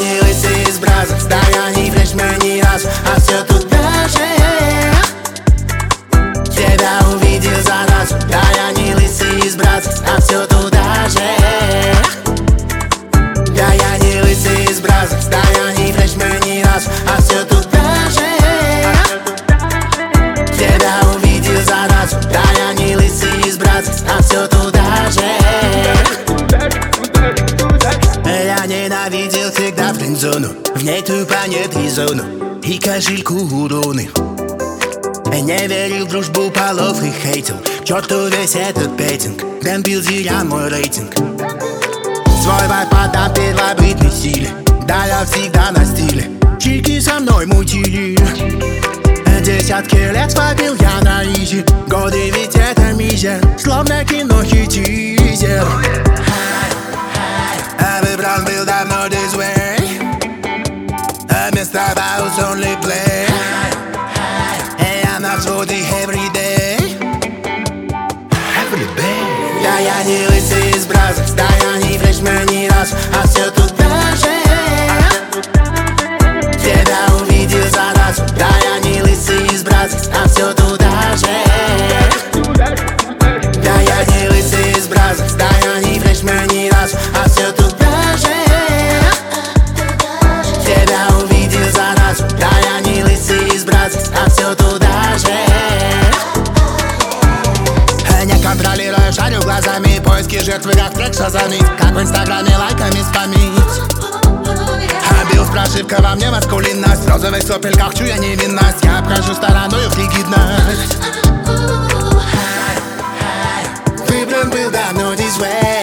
не лысый из бразов, да я не фреш, мы ни разу, а все туда же. Тебя увидел заразу, да я не лысый из бразов, а все туда же. Да я не лысый из бразов, да я не фреш, мы ни разу, а все туда же. Тебя увидел заразу, да я не лысый из бразов, а все туда же. Я ненавидел всегда френдзону, в ней тупо нет резону и кошельку уроны. Не верил в дружбу полов и хейтил, к черту весь этот бейтинг, демпил зря мой рейтинг. Свой вайп отдам первобытной силе, да я всегда на стиле, чики со мной мутили. Десятки лет попил я на изи, годы ведь это мизер, словно кино хитизер. А выбран был давно this way, а вместо house only play. И я на взводе every day. Да я не лысый из бразов, да я не фреш, мы ни разу, а все туда же. Тебя увидел заразу, да я не лысый из бразов, а все туда же. Да я не лысый из бразов, да я не фреш, мы ни разу, а все туда же. Тебя увидел заразу, да я не лысый из бразов, а все туда же. Не контролирую, шарю глазами, поиски жертвы как трек шазамить, как в инстаграме лайками спамить. Билл прошивка во мне маскулинность, в розовых сопельках чую невинность, я обхожу стороною фригидность. Выбран был давно this way.